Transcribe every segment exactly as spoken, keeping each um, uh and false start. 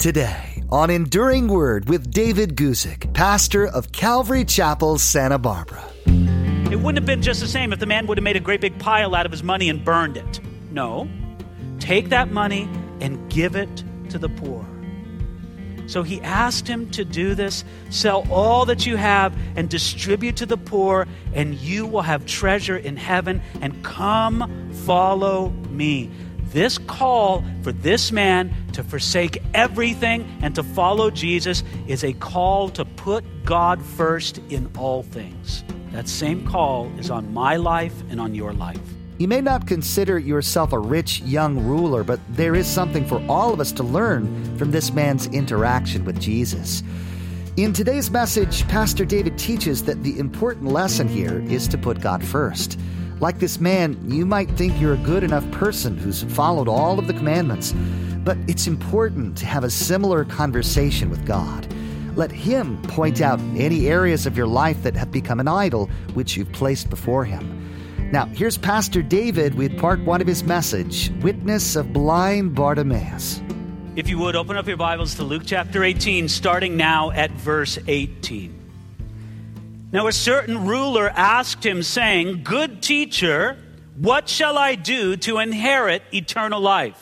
Today on Enduring Word with David Guzik, pastor of Calvary Chapel, Santa Barbara. It wouldn't have been just the same if the man would have made a great big pile out of his money and burned it. No. Take that money and give it to the poor. So he asked him to do this. Sell all that you have and distribute to the poor, and you will have treasure in heaven. And come follow me. This call for this man to forsake everything and to follow Jesus is a call to put God first in all things. That same call is on my life and on your life. You may not consider yourself a rich young ruler, but there is something for all of us to learn from this man's interaction with Jesus. In today's message, Pastor David teaches that the important lesson here is to put God first. Like this man, you might think you're a good enough person who's followed all of the commandments, but it's important to have a similar conversation with God. Let Him point out any areas of your life that have become an idol which you've placed before Him. Now, here's Pastor David with part one of his message, Witness of Blind Bartimaeus. If you would, open up your Bibles to Luke chapter eighteen, starting now at verse eighteen. Now a certain ruler asked him, saying, "Good teacher, what shall I do to inherit eternal life?"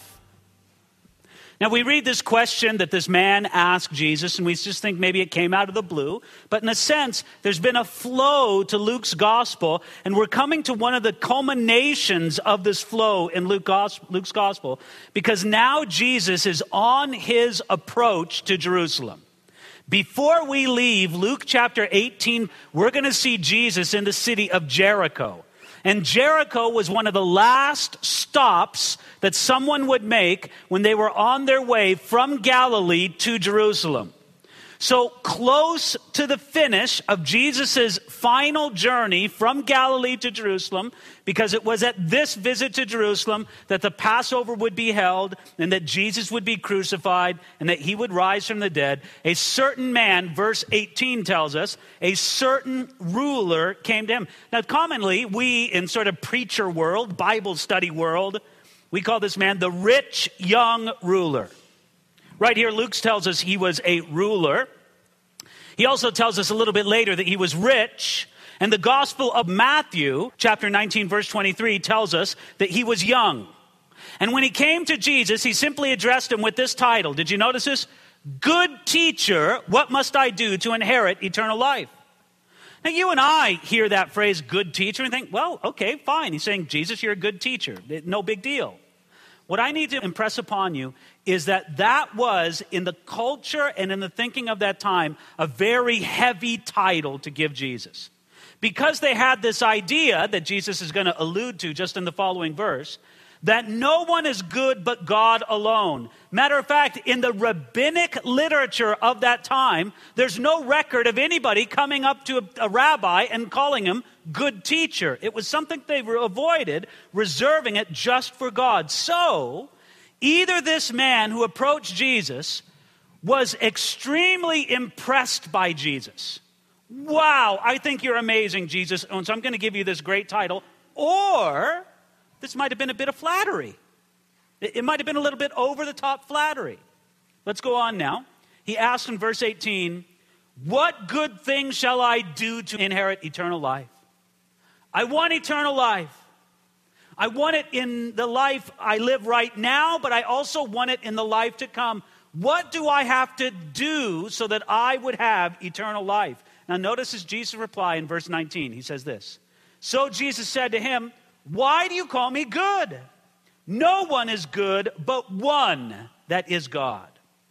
Now we read this question that this man asked Jesus, and we just think maybe it came out of the blue. But in a sense, there's been a flow to Luke's gospel, and we're coming to one of the culminations of this flow in Luke Luke's gospel, because now Jesus is on his approach to Jerusalem. Before we leave Luke chapter eighteen, we're going to see Jesus in the city of Jericho. And Jericho was one of the last stops that someone would make when they were on their way from Galilee to Jerusalem. So close to the finish of Jesus' final journey from Galilee to Jerusalem, because it was at this visit to Jerusalem that the Passover would be held and that Jesus would be crucified and that he would rise from the dead, a certain man, verse eighteen tells us, a certain ruler came to him. Now commonly, we in sort of preacher world, Bible study world, we call this man the rich young ruler. Right here, Luke tells us he was a ruler. He also tells us a little bit later that he was rich. And the Gospel of Matthew, chapter nineteen, verse twenty-three, tells us that he was young. And when he came to Jesus, he simply addressed him with this title. Did you notice this? Good teacher, what must I do to inherit eternal life? Now, you and I hear that phrase, good teacher, and think, well, okay, fine. He's saying, Jesus, you're a good teacher. No big deal. What I need to impress upon you is that that was, in the culture and in the thinking of that time, a very heavy title to give Jesus. Because they had this idea that Jesus is going to allude to just in the following verse, that no one is good but God alone. Matter of fact, in the rabbinic literature of that time, there's no record of anybody coming up to a, a rabbi and calling him good teacher. It was something they avoided, reserving it just for God. So, either this man who approached Jesus was extremely impressed by Jesus. Wow, I think you're amazing, Jesus, and so I'm going to give you this great title. Or this might have been a bit of flattery. It might have been a little bit over-the-top flattery. Let's go on now. He asked in verse eighteen, "What good thing shall I do to inherit eternal life?" I want eternal life. I want it in the life I live right now, but I also want it in the life to come. What do I have to do so that I would have eternal life? Now notice as Jesus' reply in verse nineteen. He says this, "So Jesus said to him, 'Why do you call me good? No one is good but one, that is God.'"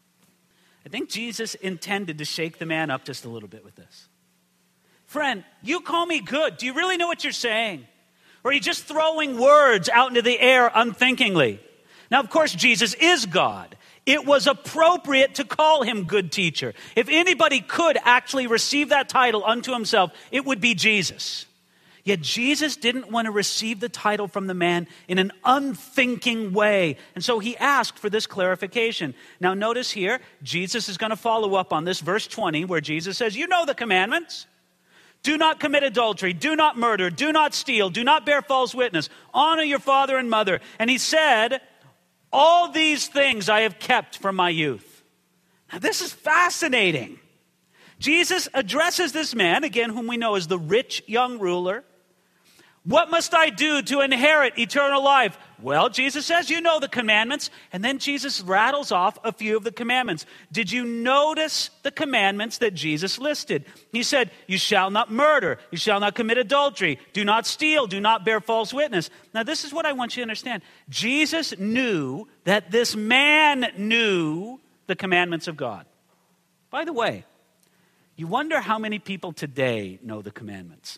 I think Jesus intended to shake the man up just a little bit with this. Friend, you call me good. Do you really know what you're saying? Or are you just throwing words out into the air unthinkingly? Now, of course, Jesus is God. It was appropriate to call him good teacher. If anybody could actually receive that title unto himself, it would be Jesus. Yet Jesus didn't want to receive the title from the man in an unthinking way. And so he asked for this clarification. Now notice here, Jesus is going to follow up on this verse twenty where Jesus says, you know the commandments. Do not commit adultery, do not murder, do not steal, do not bear false witness, honor your father and mother. And he said, all these things I have kept from my youth. Now, this is fascinating. Jesus addresses this man, again, whom we know as the rich young ruler. What must I do to inherit eternal life? Well, Jesus says, you know the commandments. And then Jesus rattles off a few of the commandments. Did you notice the commandments that Jesus listed? He said, you shall not murder. You shall not commit adultery. Do not steal. Do not bear false witness. Now, this is what I want you to understand. Jesus knew that this man knew the commandments of God. By the way, you wonder how many people today know the commandments.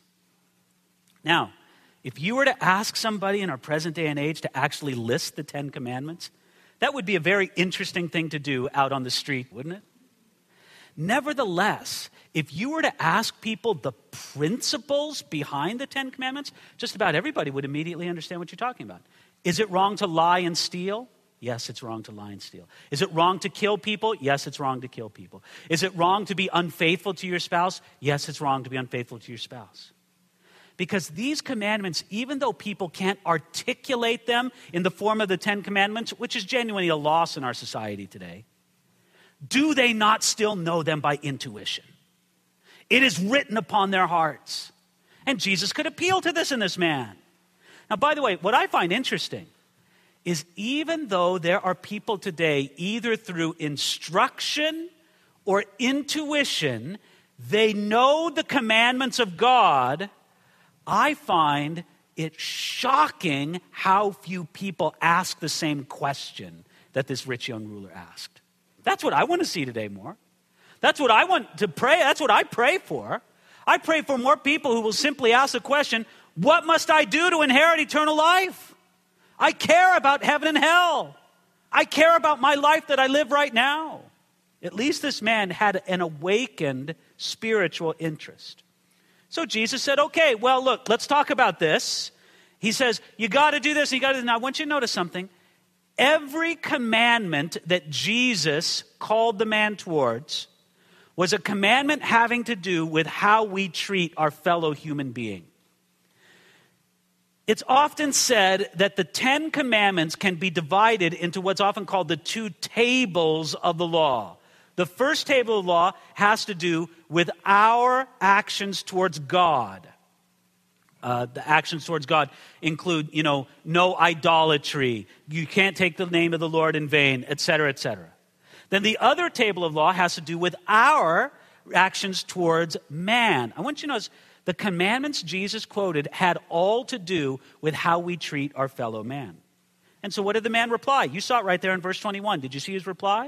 Now, if you were to ask somebody in our present day and age to actually list the Ten Commandments, that would be a very interesting thing to do out on the street, wouldn't it? Nevertheless, if you were to ask people the principles behind the Ten Commandments, just about everybody would immediately understand what you're talking about. Is it wrong to lie and steal? Yes, it's wrong to lie and steal. Is it wrong to kill people? Yes, it's wrong to kill people. Is it wrong to be unfaithful to your spouse? Yes, it's wrong to be unfaithful to your spouse. Because these commandments, even though people can't articulate them in the form of the Ten Commandments, which is genuinely a loss in our society today, do they not still know them by intuition? It is written upon their hearts. And Jesus could appeal to this in this man. Now, by the way, what I find interesting is even though there are people today, either through instruction or intuition, they know the commandments of God, I find it shocking how few people ask the same question that this rich young ruler asked. That's what I want to see today more. That's what I want to pray. That's what I pray for. I pray for more people who will simply ask the question, what must I do to inherit eternal life? I care about heaven and hell. I care about my life that I live right now. At least this man had an awakened spiritual interest. So Jesus said, okay, well, look, let's talk about this. He says, you got to do this, you got to do this. Now, I want you to notice something. Every commandment that Jesus called the man towards was a commandment having to do with how we treat our fellow human being. It's often said that the Ten Commandments can be divided into what's often called the two tables of the law. The first table of law has to do with our actions towards God. Uh, the actions towards God include, you know, no idolatry. You can't take the name of the Lord in vain, et cetera, et cetera. Then the other table of law has to do with our actions towards man. I want you to notice the commandments Jesus quoted had all to do with how we treat our fellow man. And so what did the man reply? You saw it right there in verse twenty-one. Did you see his reply?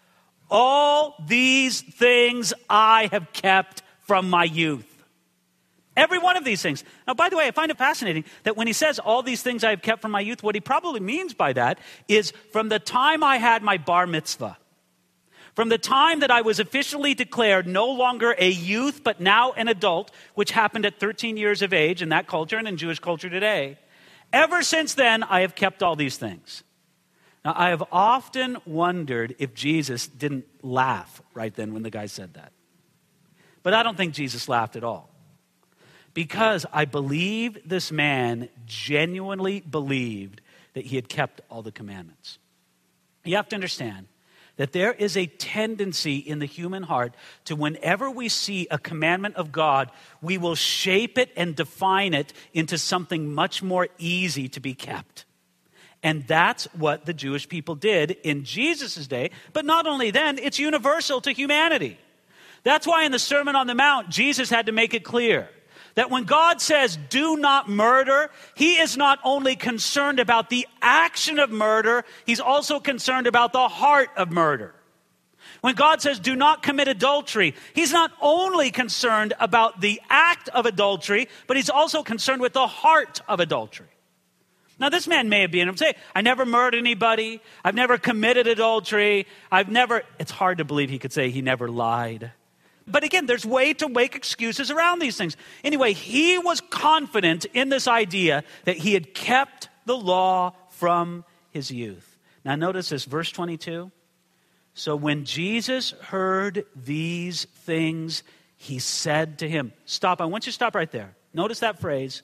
All these things I have kept from my youth. Every one of these things. Now, by the way, I find it fascinating that when he says all these things I have kept from my youth, what he probably means by that is from the time I had my bar mitzvah, from the time that I was officially declared no longer a youth, but now an adult, which happened at thirteen years of age in that culture and in Jewish culture today, ever since then, I have kept all these things. Now, I have often wondered if Jesus didn't laugh right then when the guy said that. But I don't think Jesus laughed at all. Because I believe this man genuinely believed that he had kept all the commandments. You have to understand that there is a tendency in the human heart to whenever we see a commandment of God, we will shape it and define it into something much more easy to be kept. And that's what the Jewish people did in Jesus' day. But not only then, it's universal to humanity. That's why in the Sermon on the Mount, Jesus had to make it clear that when God says, do not murder, he is not only concerned about the action of murder, he's also concerned about the heart of murder. When God says, do not commit adultery, he's not only concerned about the act of adultery, but he's also concerned with the heart of adultery. Now, this man may have been able to say, I never murdered anybody. I've never committed adultery. I've never, it's hard to believe he could say he never lied. But again, there's way to make excuses around these things. Anyway, he was confident in this idea that he had kept the law from his youth. Now notice this, verse twenty-two. So when Jesus heard these things, he said to him, stop, I want you to stop right there. Notice that phrase.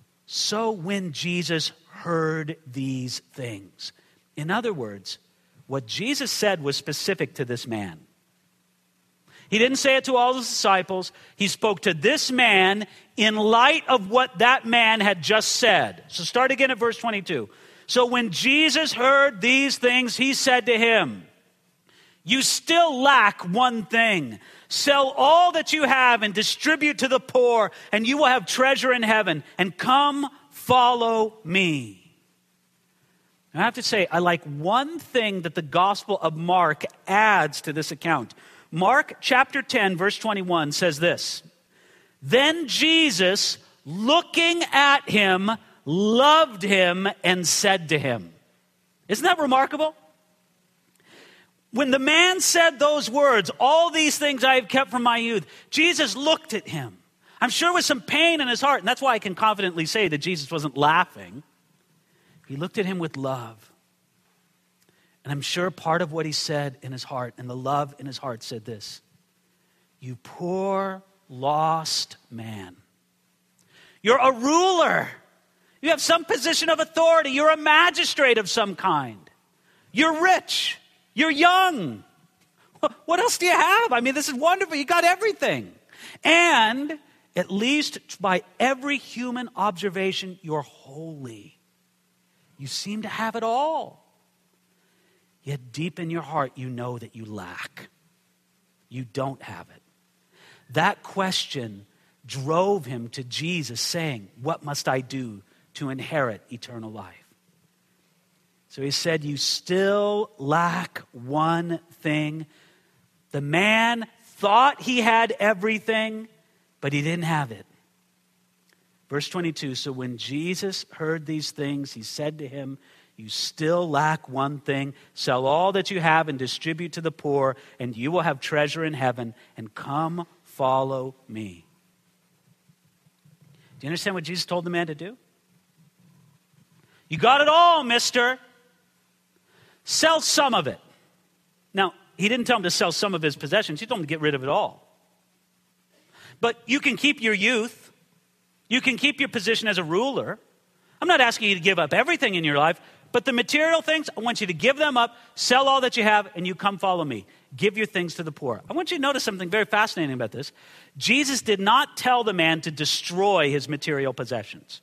So when Jesus heard these things. In other words, what Jesus said was specific to this man. He didn't say it to all his disciples. He spoke to this man in light of what that man had just said. So start again at verse twenty-two. So when Jesus heard these things, he said to him, you still lack one thing. Sell all that you have and distribute to the poor, and you will have treasure in heaven. And come, follow me. I have to say, I like one thing that the Gospel of Mark adds to this account. Mark chapter ten, verse twenty-one says this. Then Jesus, looking at him, loved him and said to him. Isn't that remarkable? When the man said those words, all these things I have kept from my youth, Jesus looked at him. I'm sure with some pain in his heart, and that's why I can confidently say that Jesus wasn't laughing. He looked at him with love. And I'm sure part of what he said in his heart, and the love in his heart said this, you poor, lost man. You're a ruler. You have some position of authority. You're a magistrate of some kind. You're rich. You're young. What else do you have? I mean, this is wonderful. You got everything. And at least by every human observation, you're holy. You seem to have it all. Yet deep in your heart, you know that you lack. You don't have it. That question drove him to Jesus saying, what must I do to inherit eternal life? So he said, you still lack one thing. The man thought he had everything, but he didn't have it. Verse twenty-two, so when Jesus heard these things, he said to him, you still lack one thing. Sell all that you have and distribute to the poor, and you will have treasure in heaven, and come follow me. Do you understand what Jesus told the man to do? You got it all, mister. Sell some of it. Now, he didn't tell him to sell some of his possessions. He told him to get rid of it all. But you can keep your youth. You can keep your position as a ruler. I'm not asking you to give up everything in your life, but the material things, I want you to give them up, sell all that you have, and you come follow me. Give your things to the poor. I want you to notice something very fascinating about this. Jesus did not tell the man to destroy his material possessions.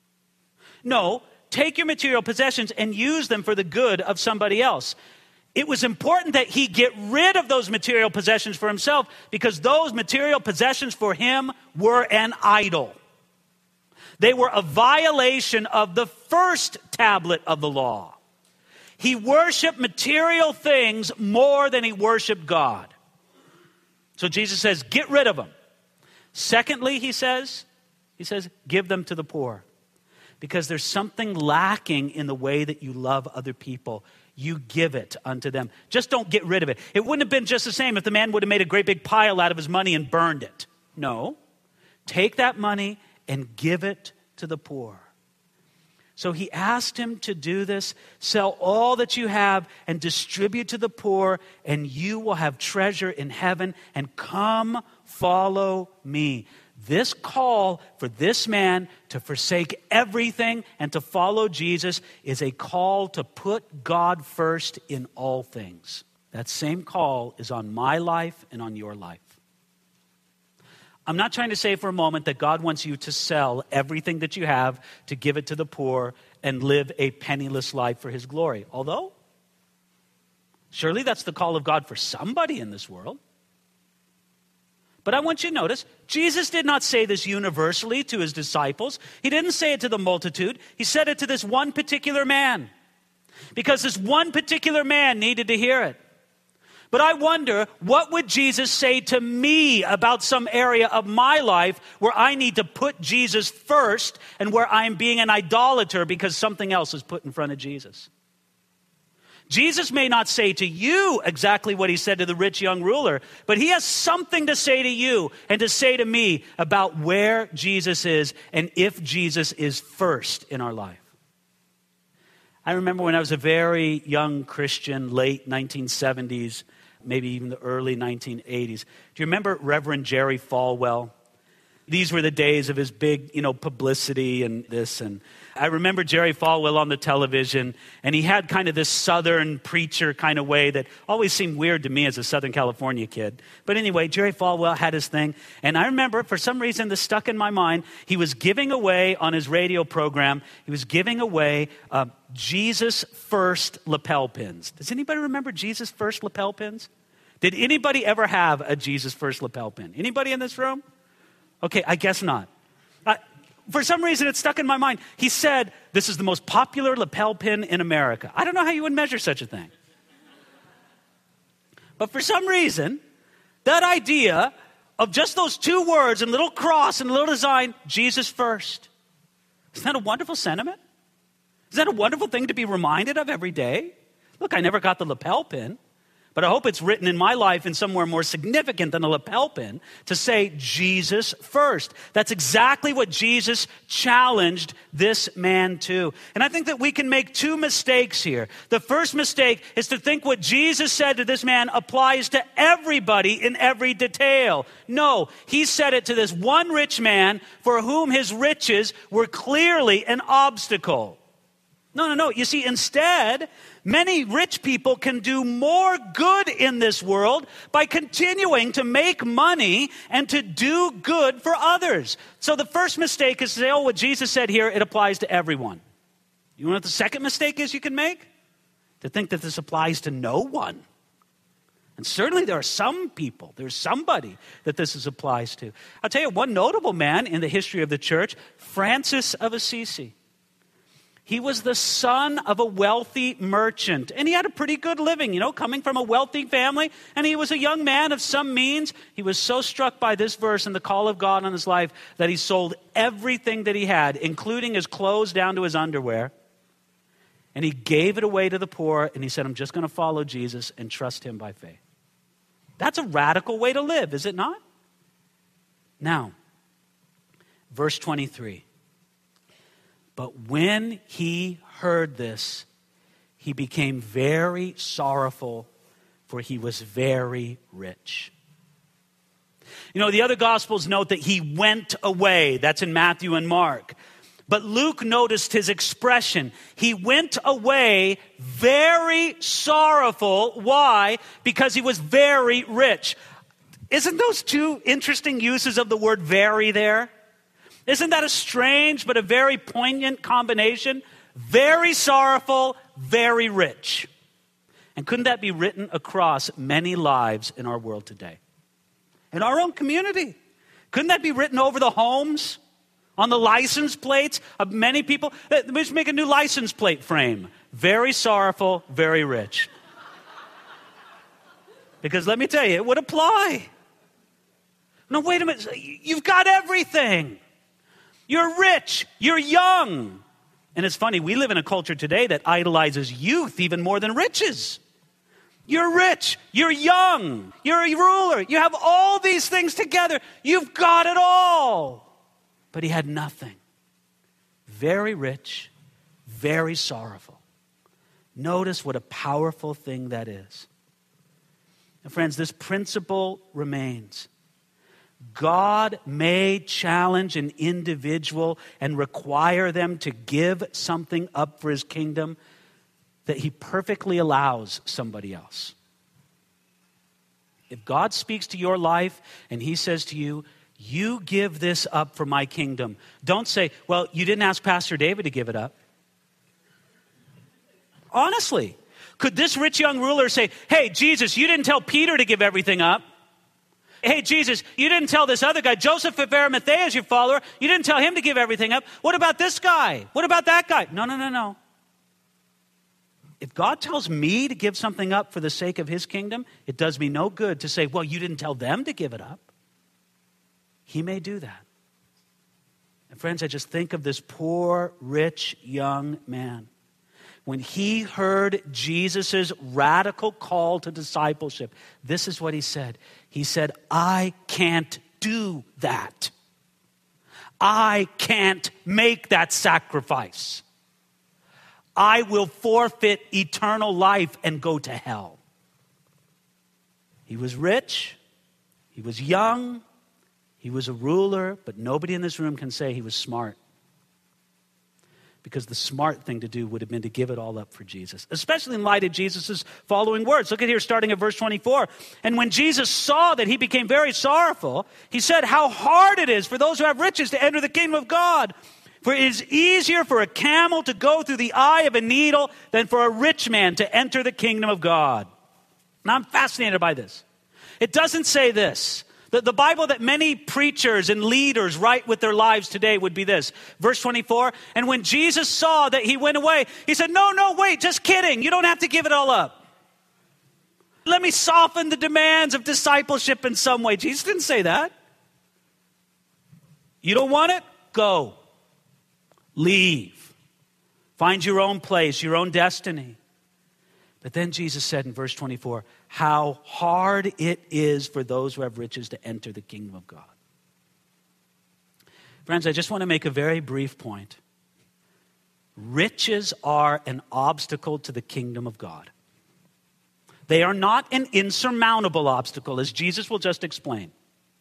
No, take your material possessions and use them for the good of somebody else. It was important that he get rid of those material possessions for himself because those material possessions for him were an idol. They were a violation of the first tablet of the law. He worshiped material things more than he worshiped God. So Jesus says, get rid of them. Secondly, he says, he says, give them to the poor. Because there's something lacking in the way that you love other people. You give it unto them. Just don't get rid of it. It wouldn't have been just the same if the man would have made a great big pile out of his money and burned it. No. Take that money and give it to the poor. So he asked him to do this. Sell all that you have and distribute to the poor, and you will have treasure in heaven. And come follow me. This call for this man to forsake everything and to follow Jesus is a call to put God first in all things. That same call is on my life and on your life. I'm not trying to say for a moment that God wants you to sell everything that you have to give it to the poor and live a penniless life for his glory. Although, surely that's the call of God for somebody in this world. But I want you to notice, Jesus did not say this universally to his disciples. He didn't say it to the multitude. He said it to this one particular man. Because this one particular man needed to hear it. But I wonder, what would Jesus say to me about some area of my life where I need to put Jesus first and where I'm being an idolater because something else is put in front of Jesus? Jesus may not say to you exactly what he said to the rich young ruler, but he has something to say to you and to say to me about where Jesus is and if Jesus is first in our life. I remember when I was a very young Christian, late nineteen seventies, maybe even the early nineteen eighties. Do you remember Reverend Jerry Falwell? These were the days of his big, you know, publicity and this. And I remember Jerry Falwell on the television, and he had kind of this Southern preacher kind of way that always seemed weird to me as a Southern California kid. But anyway, Jerry Falwell had his thing. And I remember, for some reason, this stuck in my mind. He was giving away on his radio program, he was giving away uh, Jesus First lapel pins. Does anybody remember Jesus First lapel pins? Did anybody ever have a Jesus First lapel pin? Anybody in this room? Okay, I guess not. Uh, for some reason, it stuck in my mind. He said, this is the most popular lapel pin in America. I don't know how you would measure such a thing. But for some reason, that idea of just those two words and little cross and little design, Jesus first. Isn't that a wonderful sentiment? Isn't that a wonderful thing to be reminded of every day? Look, I never got the lapel pin. But I hope it's written in my life in somewhere more significant than a lapel pin to say Jesus first. That's exactly what Jesus challenged this man to. And I think that we can make two mistakes here. The first mistake is to think what Jesus said to this man applies to everybody in every detail. No, he said it to this one rich man for whom his riches were clearly an obstacle. No, no, no. You see, instead, many rich people can do more good in this world by continuing to make money and to do good for others. So the first mistake is to say, oh, what Jesus said here, it applies to everyone. You know what the second mistake is you can make? To think that this applies to no one. And certainly there are some people, there's somebody that this is applies to. I'll tell you, one notable man in the history of the church, Francis of Assisi. He was the son of a wealthy merchant, and he had a pretty good living, you know, coming from a wealthy family, and he was a young man of some means. He was so struck by this verse and the call of God on his life that he sold everything that he had, including his clothes down to his underwear, and he gave it away to the poor, and he said, I'm just going to follow Jesus and trust him by faith. That's a radical way to live, is it not? Now, verse twenty-three. But when he heard this, he became very sorrowful, for he was very rich. You know, the other Gospels note that he went away. That's in Matthew and Mark. But Luke noticed his expression. He went away very sorrowful. Why? Because he was very rich. Isn't those two interesting uses of the word very there? Isn't that a strange but a very poignant combination? Very sorrowful, very rich. And couldn't that be written across many lives in our world today? In our own community. Couldn't that be written over the homes? On the license plates of many people? Let me just make a new license plate frame. Very sorrowful, very rich. Because let me tell you, it would apply. No, wait a minute. You've got everything. You're rich. You're young. And it's funny, we live in a culture today that idolizes youth even more than riches. You're rich. You're young. You're a ruler. You have all these things together. You've got it all. But he had nothing. Very rich, very sorrowful. Notice what a powerful thing that is. And friends, this principle remains. God may challenge an individual and require them to give something up for his kingdom that he perfectly allows somebody else. If God speaks to your life and he says to you, you give this up for my kingdom, don't say, well, you didn't ask Pastor David to give it up. Honestly, could this rich young ruler say, hey, Jesus, you didn't tell Peter to give everything up? Hey, Jesus, you didn't tell this other guy, Joseph of Arimathea is your follower. You didn't tell him to give everything up. What about this guy? What about that guy? No, no, no, no. If God tells me to give something up for the sake of his kingdom, it does me no good to say, well, you didn't tell them to give it up. He may do that. And friends, I just think of this poor, rich, young man. When he heard Jesus' radical call to discipleship, this is what he said. He said, I can't do that. I can't make that sacrifice. I will forfeit eternal life and go to hell. He was rich. He was young. He was a ruler, but nobody in this room can say he was smart. Because the smart thing to do would have been to give it all up for Jesus, especially in light of Jesus' following words. Look at here, starting at verse twenty-four. And when Jesus saw that he became very sorrowful, he said, how hard it is for those who have riches to enter the kingdom of God. For it is easier for a camel to go through the eye of a needle than for a rich man to enter the kingdom of God. Now, I'm fascinated by this. It doesn't say this. The, the Bible that many preachers and leaders write with their lives today would be this. Verse twenty-four, and when Jesus saw that he went away, he said, no, no, wait, just kidding. You don't have to give it all up. Let me soften the demands of discipleship in some way. Jesus didn't say that. You don't want it? Go. Leave. Find your own place, your own destiny. But then Jesus said in verse twenty-four, how hard it is for those who have riches to enter the kingdom of God. Friends, I just want to make a very brief point. Riches are an obstacle to the kingdom of God. They are not an insurmountable obstacle, as Jesus will just explain.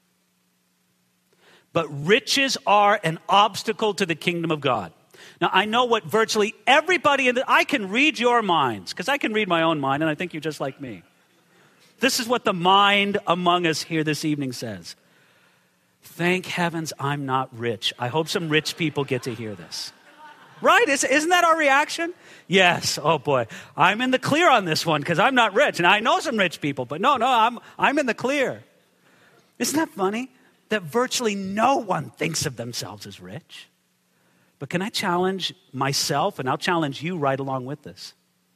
But riches are an obstacle to the kingdom of God. Now, I know what virtually everybody in the, I can read your minds, because I can read my own mind, and I think you're just like me. This is what the mind among us here this evening says. Thank heavens I'm not rich. I hope some rich people get to hear this. Right? Isn't that our reaction? Yes. Oh boy. I'm in the clear on this one because I'm not rich. And I know some rich people, but no, no, I'm, I'm in the clear. Isn't that funny? That virtually no one thinks of themselves as rich. But can I challenge myself, and I'll challenge you right along with this?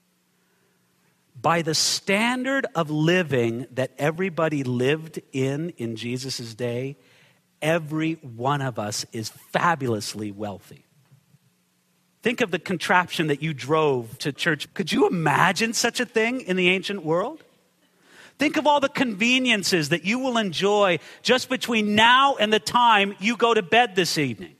By the standard of living that everybody lived in in Jesus' day, every one of us is fabulously wealthy. Think of the contraption that you drove to church. Could you imagine such a thing in the ancient world? Think of all the conveniences that you will enjoy just between now and the time you go to bed this evening.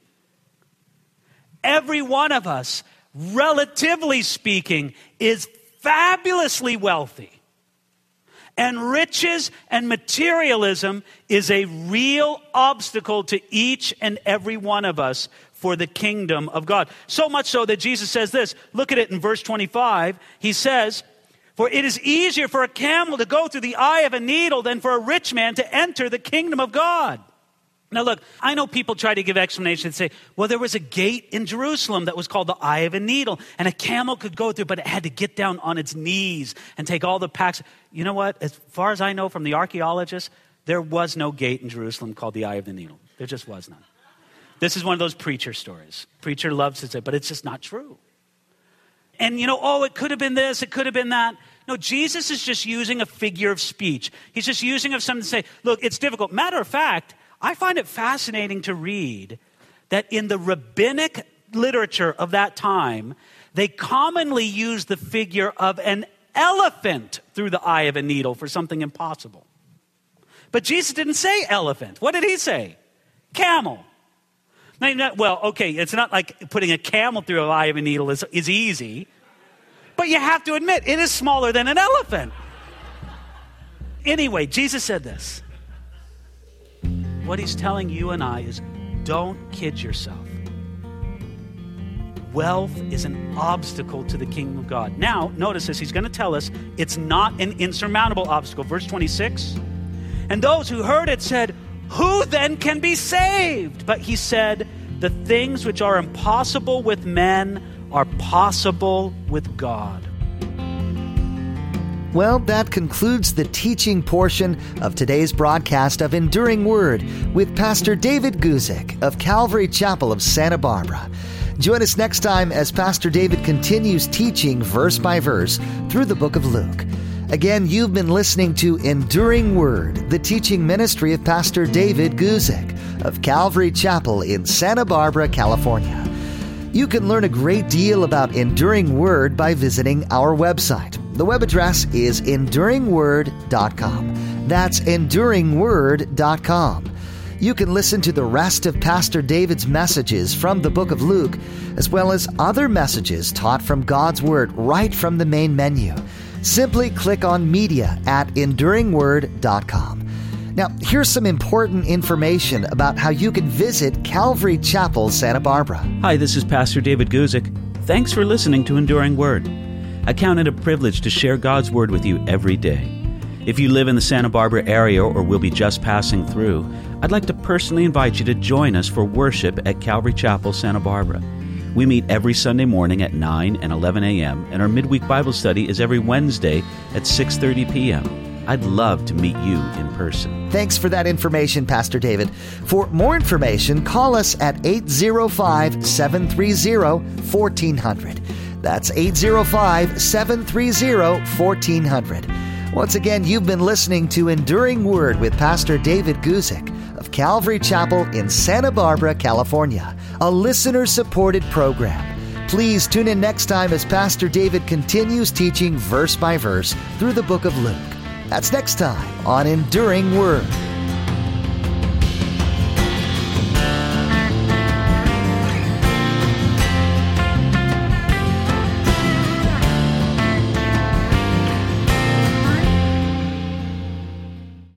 Every one of us, relatively speaking, is fabulously wealthy. And riches and materialism is a real obstacle to each and every one of us for the kingdom of God. So much so that Jesus says this. Look at it in verse twenty-five. He says, for it is easier for a camel to go through the eye of a needle than for a rich man to enter the kingdom of God. Now look, I know people try to give explanations and say, well, there was a gate in Jerusalem that was called the eye of a needle, and a camel could go through, but it had to get down on its knees and take all the packs. You know what? As far as I know from the archaeologists, there was no gate in Jerusalem called the eye of the needle. There just was none. This is one of those preacher stories. Preacher loves to say, but it's just not true. And you know, oh, it could have been this, it could have been that. No, Jesus is just using a figure of speech. He's just using of something to say, look, it's difficult. Matter of fact, I find it fascinating to read that in the rabbinic literature of that time, they commonly use the figure of an elephant through the eye of a needle for something impossible. But Jesus didn't say elephant. What did he say? Camel. Well, okay, it's not like putting a camel through the eye of a needle is, is easy, but you have to admit, it is smaller than an elephant. Anyway, Jesus said this. What he's telling you and I is, don't kid yourself. Wealth is an obstacle to the kingdom of God. Now, notice this. He's going to tell us it's not an insurmountable obstacle. Verse twenty-six. And those who heard it said, who then can be saved? But he said, the things which are impossible with men are possible with God. Well, that concludes the teaching portion of today's broadcast of Enduring Word with Pastor David Guzik of Calvary Chapel of Santa Barbara. Join us next time as Pastor David continues teaching verse by verse through the book of Luke. Again, you've been listening to Enduring Word, the teaching ministry of Pastor David Guzik of Calvary Chapel in Santa Barbara, California. You can learn a great deal about Enduring Word by visiting our website. The web address is enduring word dot com. That's enduring word dot com. You can listen to the rest of Pastor David's messages from the book of Luke, as well as other messages taught from God's Word right from the main menu. Simply click on Media at enduring word dot com. Now, here's some important information about how you can visit Calvary Chapel, Santa Barbara. Hi, this is Pastor David Guzik. Thanks for listening to Enduring Word. I count it a privilege to share God's Word with you every day. If you live in the Santa Barbara area or will be just passing through, I'd like to personally invite you to join us for worship at Calvary Chapel, Santa Barbara. We meet every Sunday morning at nine and eleven a.m., and our midweek Bible study is every Wednesday at six thirty p.m. I'd love to meet you in person. Thanks for that information, Pastor David. For more information, call us at eight zero five, seven three zero, one four zero zero. That's eight zero five, seven three zero, one four zero zero. Once again, you've been listening to Enduring Word with Pastor David Guzik of Calvary Chapel in Santa Barbara, California, a listener-supported program. Please tune in next time as Pastor David continues teaching verse by verse through the book of Luke. That's next time on Enduring Word.